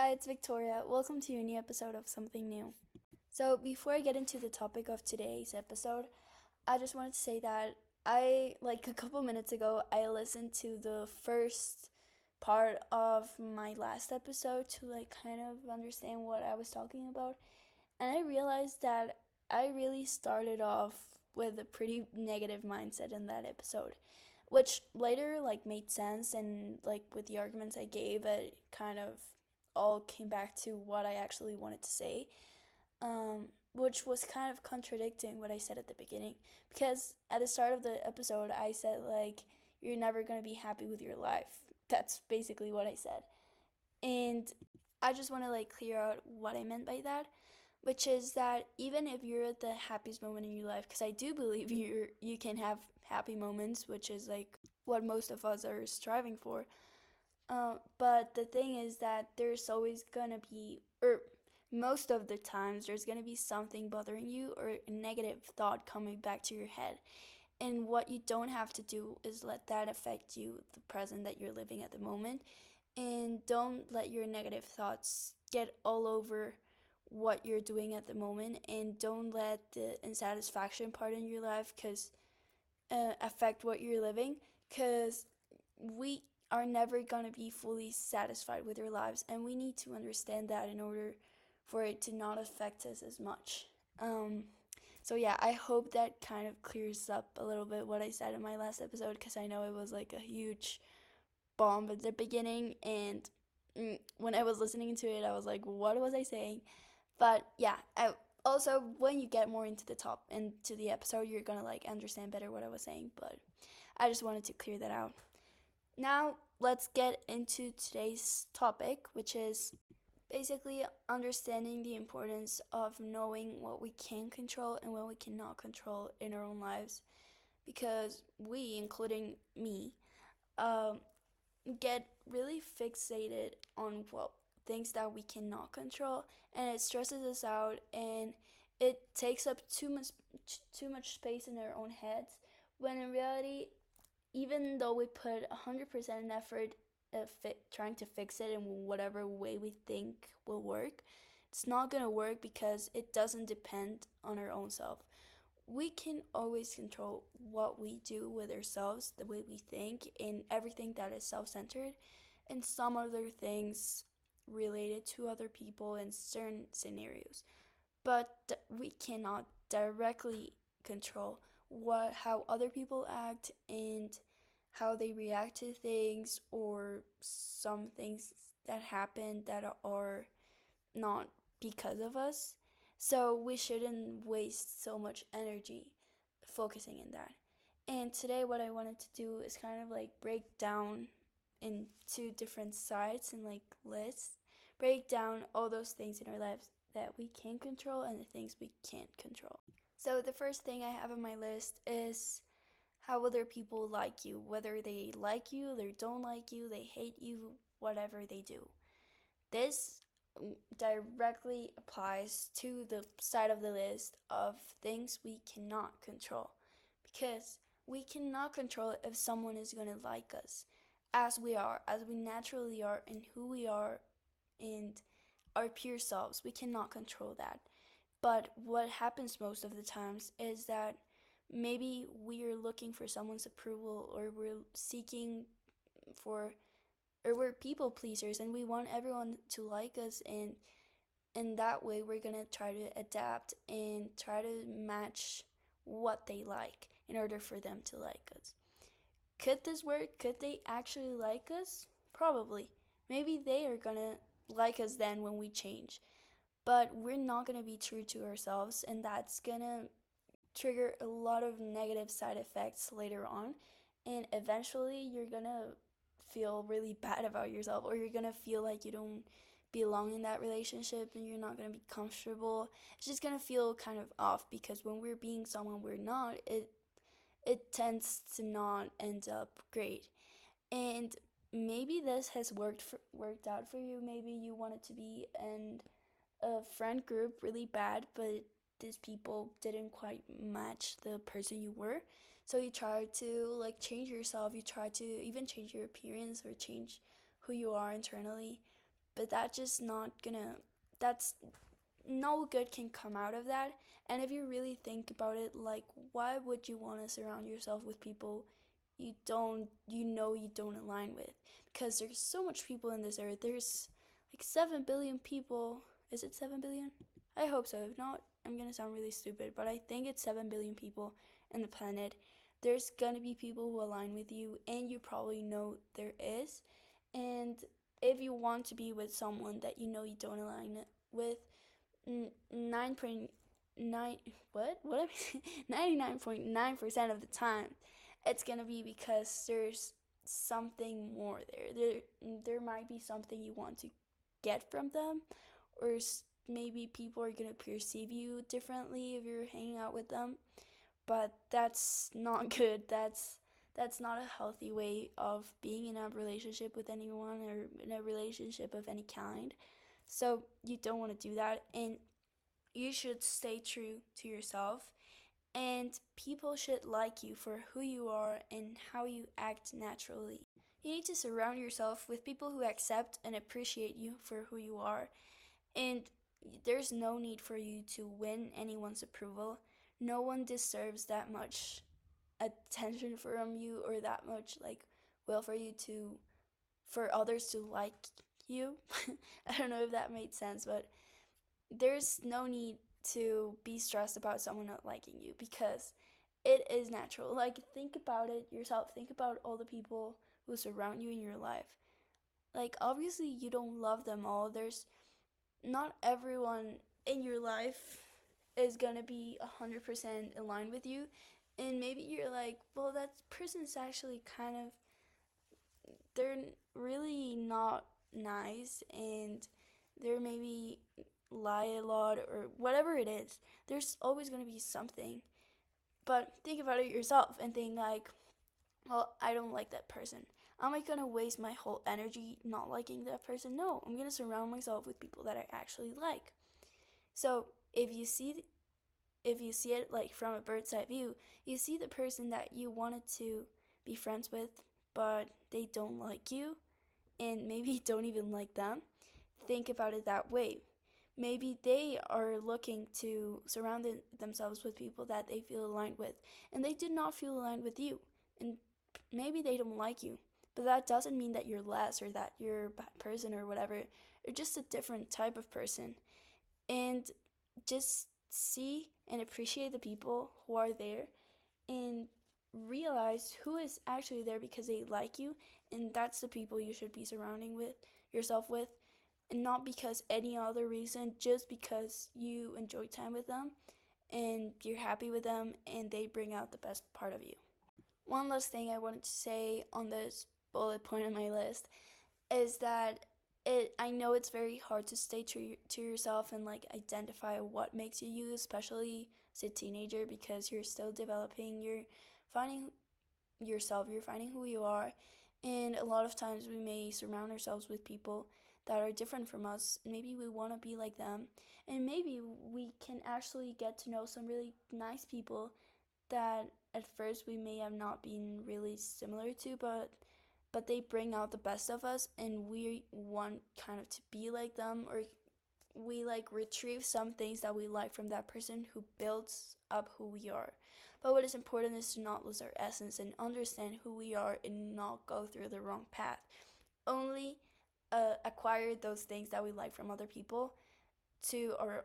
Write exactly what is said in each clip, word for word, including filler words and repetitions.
Hi, it's Victoria. Welcome to a new episode of Something New. So, before I get into the topic of today's episode, I just wanted to say that I, like a couple minutes ago, I listened to the first part of my last episode to like kind of understand what I was talking about. And I realized that I really started off with a pretty negative mindset in that episode, which later like made sense, and like with the arguments I gave, it kind of all came back to what I actually wanted to say, um, which was kind of contradicting what I said at the beginning. Because at the start of the episode, I said, like, you're never going to be happy with your life. That's basically what I said. And I just want to, like, clear out what I meant by that, which is that even if you're at the happiest moment in your life, because I do believe you're, you can have happy moments, which is, like, what most of us are striving for. Uh, but the thing is that there's always gonna be, or most of the times, there's gonna be something bothering you or a negative thought coming back to your head. And what you don't have to do is let that affect you, the present that you're living at the moment. And don't let your negative thoughts get all over what you're doing at the moment. And don't let the insatisfaction part in your life because uh, affect what you're living. Because we are never going to be fully satisfied with our lives, and we need to understand that in order for it to not affect us as much. Um, so, yeah, I hope that kind of clears up a little bit what I said in my last episode, because I know it was like a huge bomb at the beginning, and mm, when I was listening to it, I was like, what was I saying? But yeah, I, also when you get more into the top into the episode, you're gonna like understand better what I was saying. But I just wanted to clear that out. Now, let's get into today's topic, which is basically understanding the importance of knowing what we can control and what we cannot control in our own lives. Because we, including me, um, get really fixated on well things that we cannot control, and it stresses us out, and it takes up too much too much space in our own heads, when in reality, even though we put one hundred percent effort at fi- trying to fix it in whatever way we think will work, it's not going to work because it doesn't depend on our own self. We can always control what we do with ourselves, the way we think, and everything that is self centered, and some other things related to other people in certain scenarios. But we cannot directly control what how other people act and how they react to things, or some things that happen that are not because of us. So we shouldn't waste so much energy focusing in that. And today, what I wanted to do is kind of like break down into different sides and like lists, break down all those things in our lives that we can control and the things we can't control. So, the first thing I have on my list is how other people like you, whether they like you, they don't like you, they hate you, whatever they do. This directly applies to the side of the list of things we cannot control, because we cannot control if someone is going to like us as we are, as we naturally are, and who we are, and our pure selves. We cannot control that. But what happens most of the times is that maybe we are looking for someone's approval, or we're seeking for, or we're people pleasers and we want everyone to like us, and in that way we're gonna try to adapt and try to match what they like in order for them to like us. Could this work? Could they actually like us? Probably. Maybe they are gonna like us then when we change, but we're not gonna be true to ourselves, and that's gonna trigger a lot of negative side effects later on, and eventually you're gonna feel really bad about yourself, or you're gonna feel like you don't belong in that relationship and you're not gonna be comfortable. It's just gonna feel kind of off, because when we're being someone we're not, it it tends to not end up great. And maybe this has worked for, worked out for you. Maybe you wanted to be in a friend group really bad, but these people didn't quite match the person you were. So you try to like change yourself. You try to even change your appearance or change who you are internally. but that's just not gonna, that's no good can come out of that. And if you really think about it, like, why would you want to surround yourself with people you don't, you know, you don't align with? Because there's so much people in this earth. There's like seven billion people. Is it seven billion? I hope so. If not, I'm gonna sound really stupid, but I think it's seven billion people in the planet. There's gonna be people who align with you, and you probably know there is. And if you want to be with someone that you know you don't align with, nine point nine what what am I ninety-nine point nine percent of the time, it's gonna be because there's something more there. There there might be something you want to get from them, or maybe people are gonna perceive you differently if you're hanging out with them. But that's not good. That's that's not a healthy way of being in a relationship with anyone, or in a relationship of any kind. So you don't want to do that, and you should stay true to yourself, and people should like you for who you are and how you act naturally. You need to surround yourself with people who accept and appreciate you for who you are, and there's no need for you to win anyone's approval. No one deserves that much attention from you, or that much like will for you to for others to like you. I don't know if that made sense, but there's no need to be stressed about someone not liking you, because it is natural. Like, think about it yourself. Think about all the people who surround you in your life. Like, obviously, you don't love them all. There's not everyone in your life is gonna be one hundred percent aligned with you. And maybe you're like, well, that person's actually kind of, they're really not nice, and they're maybe lie a lot, or whatever it is. There's always going to be something. But think about it yourself and think like, well, I don't like that person. Am I going to waste my whole energy not liking that person? No, I'm going to surround myself with people that I actually like. So if you see if you see it like from a bird's eye view, you see the person that you wanted to be friends with, but they don't like you, and maybe don't even like them. Think about it that way. Maybe they are looking to surround themselves with people that they feel aligned with, and they did not feel aligned with you, and maybe they don't like you. But that doesn't mean that you're less, or that you're a bad person, or whatever. You're just a different type of person. And just see and appreciate the people who are there, and realize who is actually there because they like you, and that's the people you should be surrounding with yourself with, and not because any other reason, just because you enjoy time with them and you're happy with them and they bring out the best part of you. One last thing I wanted to say on this bullet point on my list is that it I know it's very hard to stay true to yourself and like identify what makes you you, especially as a teenager, because you're still developing, you're finding yourself, you're finding who you are, and a lot of times we may surround ourselves with people that are different from us. Maybe we want to be like them, and maybe we can actually get to know some really nice people that at first we may have not been really similar to, but but they bring out the best of us, and we want kind of to be like them, or we like retrieve some things that we like from that person who builds up who we are. But what is important is to not lose our essence and understand who we are, and not go through the wrong path. Only uh, acquire those things that we like from other people to or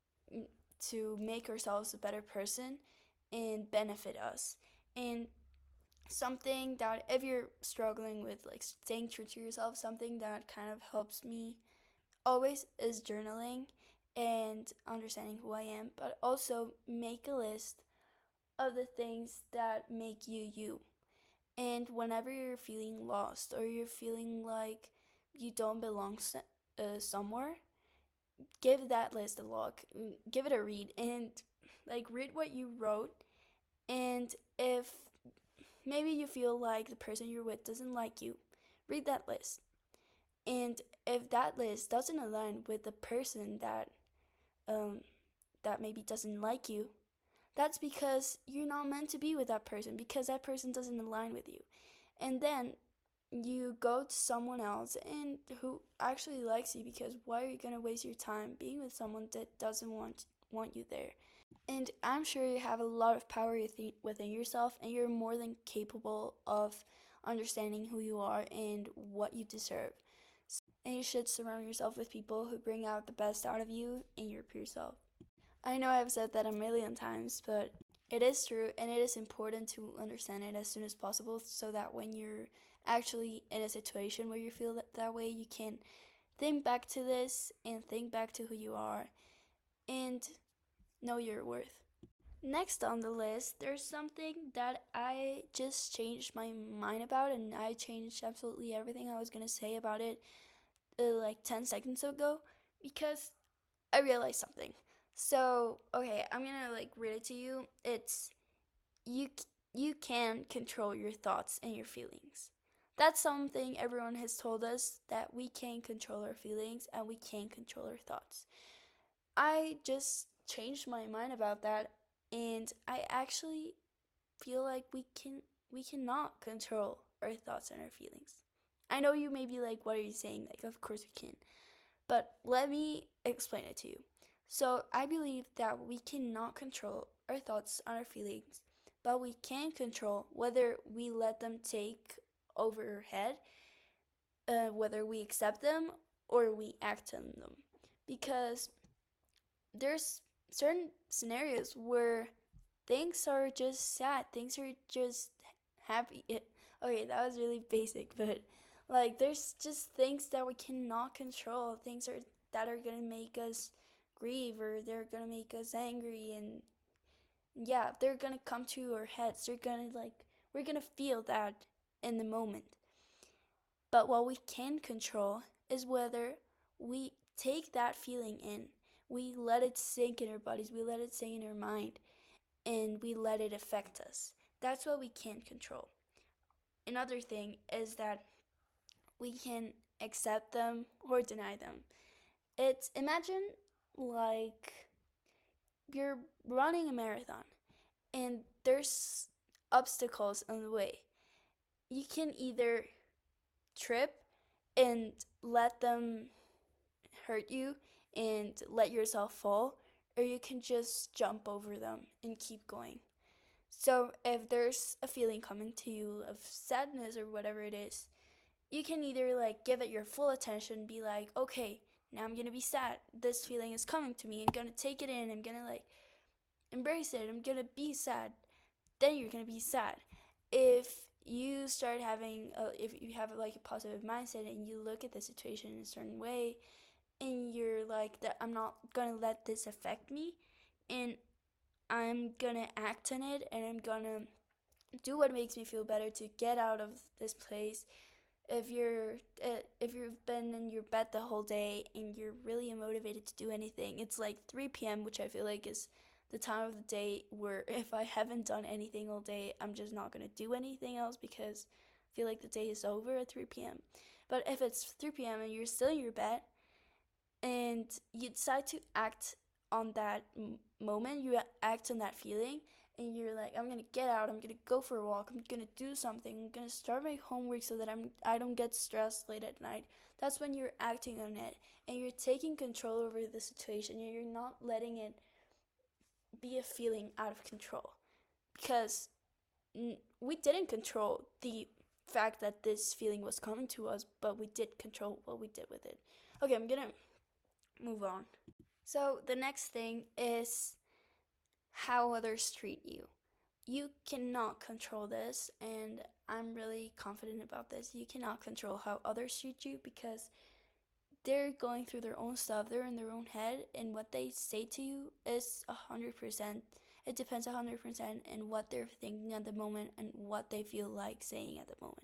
to make ourselves a better person and benefit us. And something that, if you're struggling with like staying true to yourself, something that kind of helps me always is journaling and understanding who I am, but also make a list of the things that make you you. And whenever you're feeling lost, or you're feeling like you don't belong uh, somewhere, give that list a look, give it a read, and like read what you wrote. And if maybe you feel like the person you're with doesn't like you, read that list. And if that list doesn't align with the person that um that maybe doesn't like you, that's because you're not meant to be with that person, because that person doesn't align with you. And then you go to someone else and who actually likes you, because why are you going to waste your time being with someone that doesn't want want you there? And I'm sure you have a lot of power within yourself, and you're more than capable of understanding who you are and what you deserve. And you should surround yourself with people who bring out the best out of you and your pure self. I know I've said that a million times, but it is true, and it is important to understand it as soon as possible, so that when you're actually in a situation where you feel that, that way, you can think back to this and think back to who you are and know your worth. Next on the list, there's something that I just changed my mind about, and I changed absolutely everything I was going to say about it uh, like ten seconds ago, because I realized something. So, okay, I'm going to like read it to you. It's you you can control your thoughts and your feelings. That's something everyone has told us, that we can control our feelings and we can control our thoughts. I just changed my mind about that, and I actually feel like we can we cannot control our thoughts and our feelings. I know you may be like, what are you saying? Like, of course we can. But let me explain it to you. So, I believe that we cannot control our thoughts and our feelings, but we can control whether we let them take over our head, uh, whether we accept them or we act on them. Because there's certain scenarios where things are just sad, things are just happy. It, okay, that was really basic, but like there's just things that we cannot control, things are that are gonna make us grieve, or they're gonna make us angry, and yeah, they're gonna come to our heads. They're gonna like we're gonna feel that in the moment. But what we can control is whether we take that feeling in, we let it sink in our bodies, we let it sink in our mind, and we let it affect us. That's what we can control. Another thing is that we can accept them or deny them. It's imagine like you're running a marathon and there's obstacles on the way. You can either trip and let them hurt you and let yourself fall, or you can just jump over them and keep going. So if there's a feeling coming to you of sadness or whatever it is, you can either like give it your full attention, be like, okay, now I'm gonna be sad. This feeling is coming to me. I'm gonna take it in. I'm gonna like embrace it. I'm gonna be sad. Then you're gonna be sad. If you start having, a, if you have like a positive mindset and you look at the situation in a certain way, and you're like, that I'm not gonna let this affect me, and I'm gonna act on it, and I'm gonna do what makes me feel better to get out of this place. If you're uh, if you've been in your bed the whole day and you're really unmotivated to do anything, it's like three p.m., which I feel like is the time of the day where if I haven't done anything all day, I'm just not gonna do anything else, because I feel like the day is over at three p.m. But if it's three p.m. and you're still in your bed and you decide to act on that m- moment, you act on that feeling, and you're like, I'm gonna get out, I'm gonna go for a walk, I'm gonna do something, I'm gonna start my homework so that I'm I don't get stressed late at night. That's when you're acting on it, and you're taking control over the situation, and you're not letting it be a feeling out of control, because n- we didn't control the fact that this feeling was coming to us, but we did control what we did with it. Okay, I'm gonna move on. So the next thing is how others treat you. You cannot control this, and I'm really confident about this. You cannot control how others treat you, because they're going through their own stuff. They're in their own head, and what they say to you is a hundred percent. It depends a hundred percent on what they're thinking at the moment and what they feel like saying at the moment.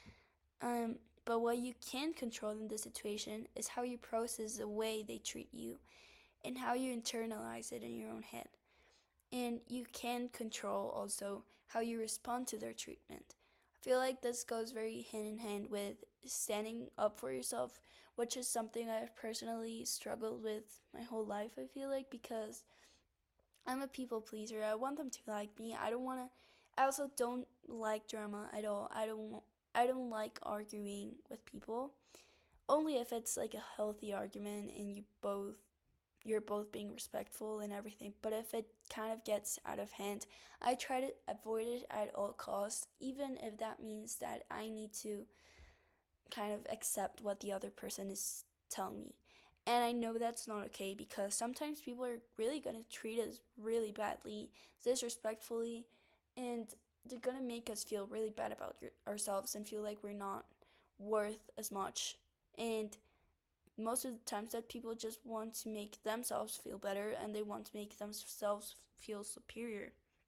Um, but what you can control in this situation is how you process the way they treat you and how you internalize it in your own head. And you can control also how you respond to their treatment. I feel like this goes very hand in hand with standing up for yourself, which is something I've personally struggled with my whole life, I feel like, because I'm a people pleaser. I want them to like me. I don't want to, I also don't like drama at all. I don't I don't like arguing with people, only if it's like a healthy argument and you both you're both being respectful and everything. But if it kind of gets out of hand, I try to avoid it at all costs, even if that means that I need to kind of accept what the other person is telling me. And I know that's not okay because sometimes people are really going to treat us really badly, disrespectfully, and they're going to make us feel really bad about your, ourselves and feel like we're not worth as much. And most of the times that people just want to make themselves feel better and they want to make themselves feel superior.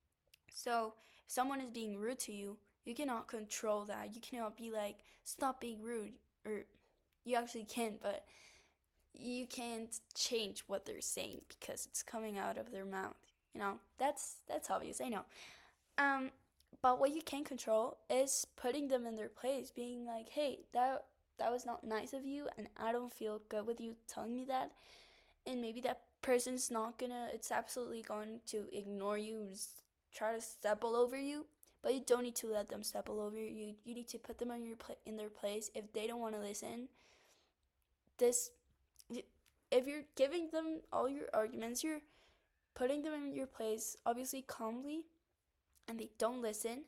So if someone is being rude to you, you cannot control that. You cannot be like, stop being rude. Or you actually can, but you can't change what they're saying because it's coming out of their mouth. You know, that's that's obvious, I know. Um, but what you can control is putting them in their place, being like, hey, that that was not nice of you, and I don't feel good with you telling me that. And maybe that person's not gonna, it's absolutely going to ignore you, just try to step all over you. But you don't need to let them step all over you. You need to put them in your pla- in their place. If they don't want to listen, this, if you're giving them all your arguments, you're putting them in your place, obviously calmly, and they don't listen.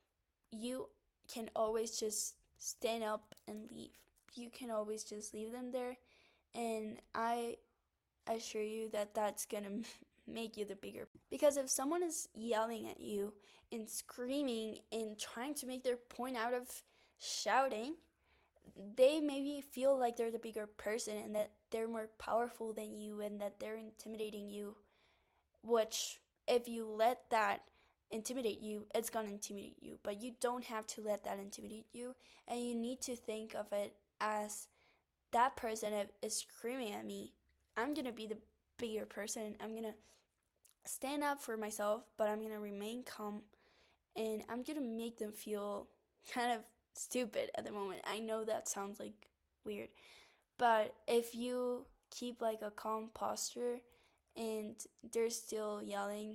You can always just stand up and leave. You can always just leave them there, and I assure you that that's gonna make you the bigger. Because if someone is yelling at you and screaming and trying to make their point out of shouting, they maybe feel like they're the bigger person and that they're more powerful than you and that they're intimidating you, which if you let that intimidate you, it's gonna intimidate you. But you don't have to let that intimidate you, and you need to think of it as that person is screaming at me. I'm gonna be the bigger person. I'm gonna stand up for myself, but I'm gonna remain calm, and I'm gonna make them feel kind of stupid at the moment. I know that sounds like weird, but if you keep like a calm posture and they're still yelling,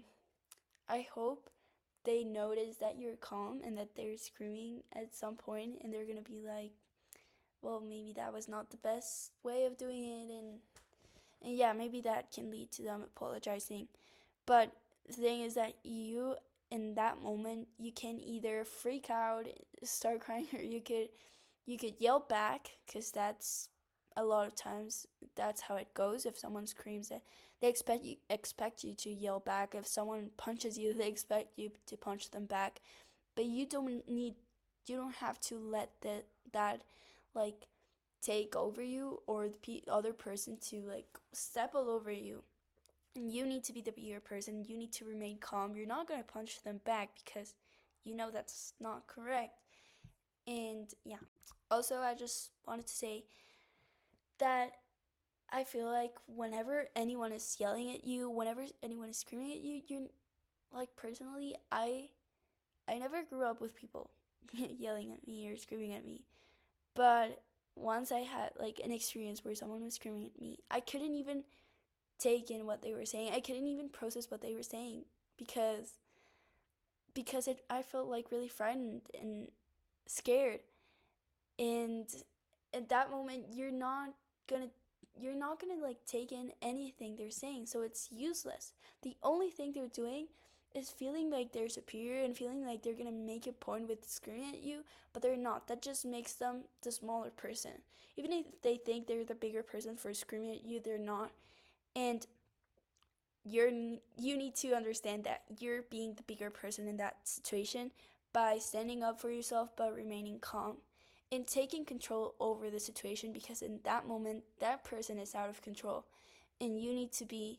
I hope they notice that you're calm and that they're screaming at some point, and they're gonna be like, well, maybe that was not the best way of doing it, and and yeah, maybe that can lead to them apologizing. But the thing is that you, in that moment, you can either freak out, start crying, or you could you could yell back, because that's a lot of times that's how it goes. If someone screams it, they expect you expect you to yell back. If someone punches you, they expect you to punch them back. But you don't need you don't have to let that that like take over you, or the other person to like step all over you. And you need to be the bigger person. You need to remain calm. You're not going to punch them back because you know that's not correct. And yeah. Also, I just wanted to say that I feel like whenever anyone is yelling at you, whenever anyone is screaming at you, you're like, personally, I I never grew up with people yelling at me or screaming at me. But once I had like an experience where someone was screaming at me, I couldn't even take in what they were saying. I couldn't even process what they were saying because because it I felt like really frightened and scared. And at that moment you're not gonna you're not gonna like take in anything they're saying, so it's useless. The only thing they're doing is feeling like they're superior and feeling like they're gonna make a point with screaming at you, but they're not. That just makes them the smaller person. Even if they think they're the bigger person for screaming at you, they're not. And you're you need to understand that you're being the bigger person in that situation by standing up for yourself but remaining calm and taking control over the situation, because in that moment that person is out of control and you need to be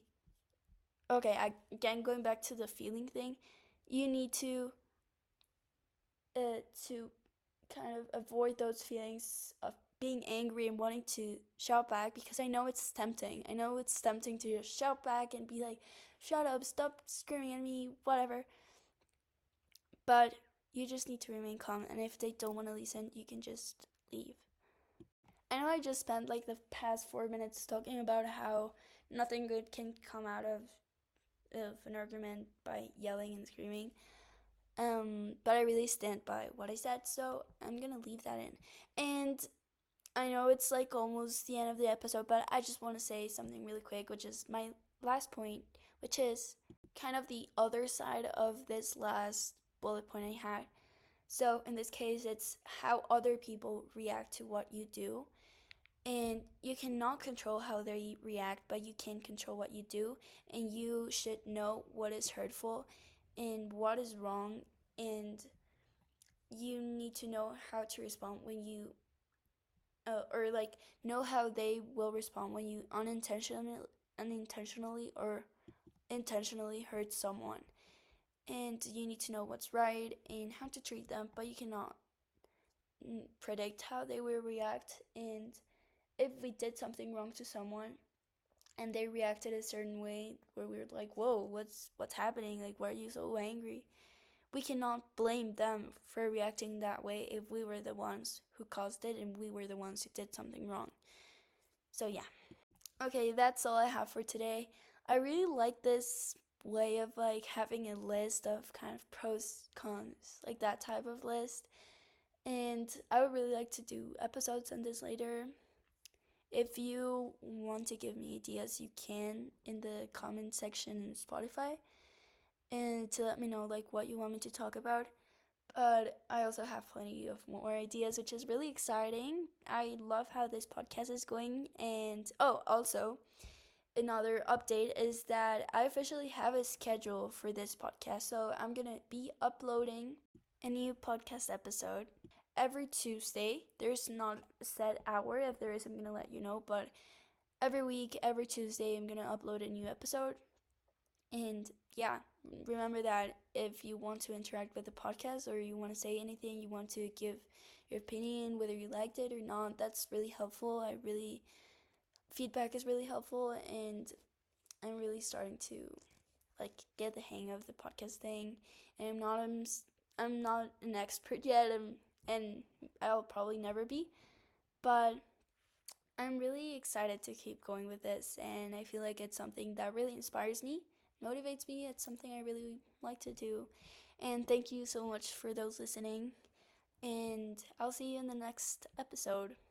okay. I, again, going back to the feeling thing, you need to uh, to kind of avoid those feelings of being angry and wanting to shout back, because I know it's tempting. I know it's tempting to just shout back and be like, shut up, stop screaming at me, whatever. But you just need to remain calm, and if they don't want to listen, you can just leave. I know I just spent like the past four minutes talking about how nothing good can come out of, of an argument by yelling and screaming, Um, but I really stand by what I said, so I'm gonna leave that in. And I know it's like almost the end of the episode, but I just want to say something really quick, which is my last point, which is kind of the other side of this last bullet point I had. So in this case, it's how other people react to what you do. And you cannot control how they react, but you can control what you do. And you should know what is hurtful and what is wrong. And you need to know how to respond when you, uh, or like, know how they will respond when you unintentionally, unintentionally or intentionally hurt someone. And you need to know what's right and how to treat them, but you cannot predict how they will react. And if we did something wrong to someone and they reacted a certain way where we were like, whoa, what's what's happening, like, why are you so angry, we cannot blame them for reacting that way if we were the ones who caused it and we were the ones who did something wrong. So yeah, okay, that's all I have for today. I really like this way of like having a list of kind of pros, cons, like that type of list. And I would really like to do episodes on this later. If you want to give me ideas, you can in the comment section in Spotify, and to let me know like what you want me to talk about. But I also have plenty of more ideas, which is really exciting. I love how this podcast is going. And oh, also, another update is that I officially have a schedule for this podcast. So I'm going to be uploading a new podcast episode every Tuesday. There's not a set hour. If there is, I'm going to let you know. But every week, every Tuesday, I'm going to upload a new episode. And yeah, remember that if you want to interact with the podcast or you want to say anything, you want to give your opinion, whether you liked it or not, that's really helpful. I really, feedback is really helpful, and I'm really starting to like get the hang of the podcast thing. And I'm not, I'm, I'm not an expert yet, and, and I'll probably never be, but I'm really excited to keep going with this, and I feel like it's something that really inspires me, motivates me. It's something I really like to do. And thank you so much for those listening, and I'll see you in the next episode.